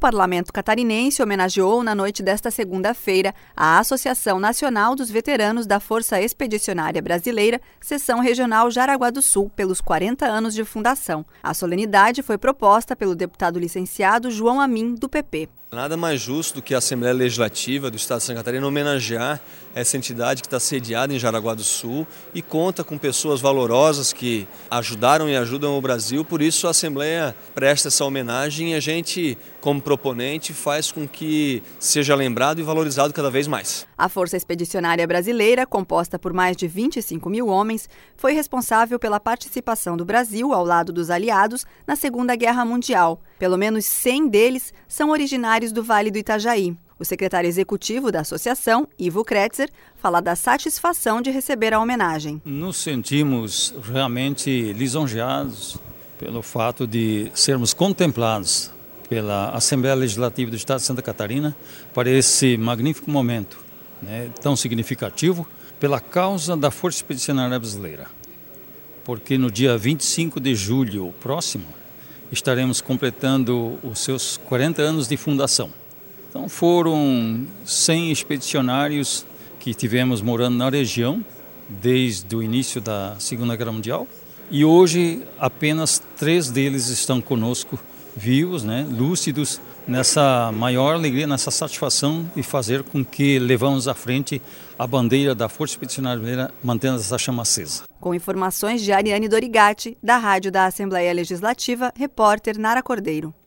parlamento catarinense homenageou na noite desta segunda-feira a Associação Nacional dos Veteranos da Força Expedicionária Brasileira, Seção Regional Jaraguá do Sul, pelos 40 anos de fundação. A solenidade foi proposta pelo deputado licenciado João Amin, do PP. Nada mais justo do que a Assembleia Legislativa do Estado de Santa Catarina homenagear essa entidade que está sediada em Jaraguá do Sul e conta com pessoas valorosas que ajudaram e ajudam o Brasil. Por isso a Assembleia presta essa homenagem e a gente, como proponente, faz com que seja lembrado e valorizado cada vez mais. A Força Expedicionária Brasileira, composta por mais de 25 mil homens, foi responsável pela participação do Brasil ao lado dos aliados na Segunda Guerra Mundial. Pelo menos 100 deles são originários do Vale do Itajaí. O secretário executivo da associação, Ivo Kretzer, fala da satisfação de receber a homenagem. Nos sentimos realmente lisonjeados pelo fato de sermos contemplados pela Assembleia Legislativa do Estado de Santa Catarina para esse magnífico momento, tão significativo, pela causa da Força Expedicionária Brasileira. Porque no dia 25 de julho próximo, estaremos completando os seus 40 anos de fundação. Então foram 100 expedicionários que tivemos morando na região desde o início da Segunda Guerra Mundial e hoje apenas 3 deles estão conosco vivos, lúcidos, nessa maior alegria, nessa satisfação de fazer com que levamos à frente a bandeira da Força Expedicionária Brasileira, mantendo essa chama acesa. Com informações de Ariane Dorigatti, da Rádio da Assembleia Legislativa, repórter Nara Cordeiro.